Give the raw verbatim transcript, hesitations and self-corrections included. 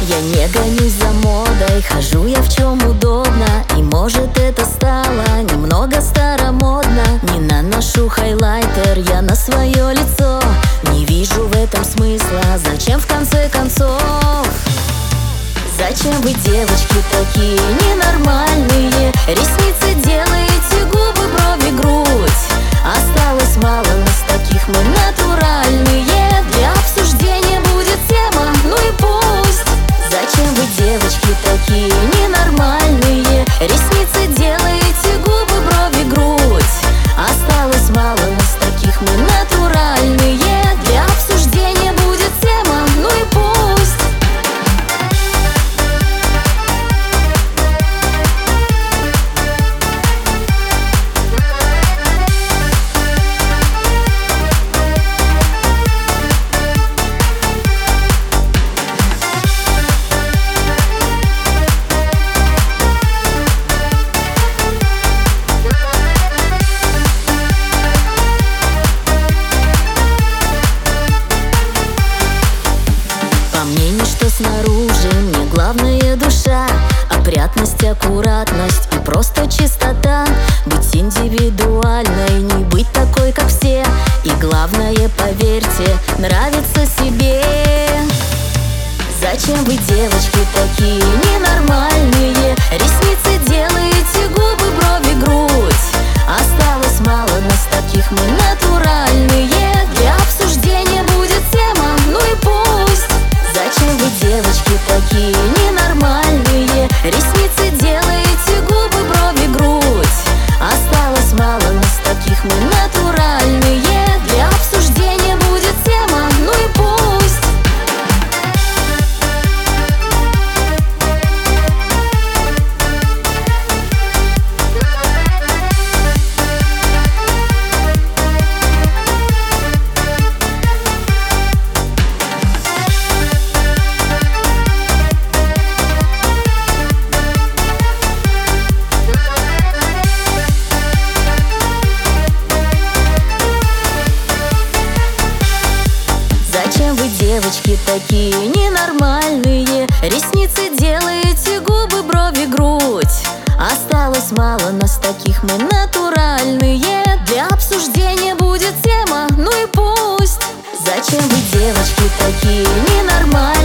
Я не гонюсь за модой, хожу я в чем удобно. И может это стало немного старомодно. Не наношу хайлайтер я на свое лицо. Не вижу в этом смысла, зачем в конце концов? Зачем вы, девочки, такие ненормальные? Ресницы делаете, губы, брови, грудь. Осталось мало нас таких, мы натуральные. Для обсуждения будет тема, ну и пусть. Зачем вы, девочки, такие ненормальные? Ресницы делаете, губы, брови, грудь. Осталось мало нас таких, мы натуральные. Для обсуждения будет тема, ну и пусть. Снаружи мне главное душа, опрятность, аккуратность и просто чистота. Быть индивидуальной, не быть такой, как все. И главное, поверьте, нравится себе. Зачем вы, девочки, такие ненормальные? Ресницы делаете, губы, брови, грудь. Осталось мало нас таких, мы натуральные. Для обсуждения будет тема, ну и пусть. Зачем вы, девочки, такие ненормальные? Ресницы делаете, губы, брови, грудь. Осталось мало нас таких, мы натуральные. Для обсуждения будет тема, ну и пусть. Зачем вы, девочки, такие ненормальные? Ресницы делаете, губы, брови, грудь. Осталось мало нас таких, мы натуральные. Для обсуждения будет тема, ну и пусть. Зачем вы, девочки, такие ненормальные?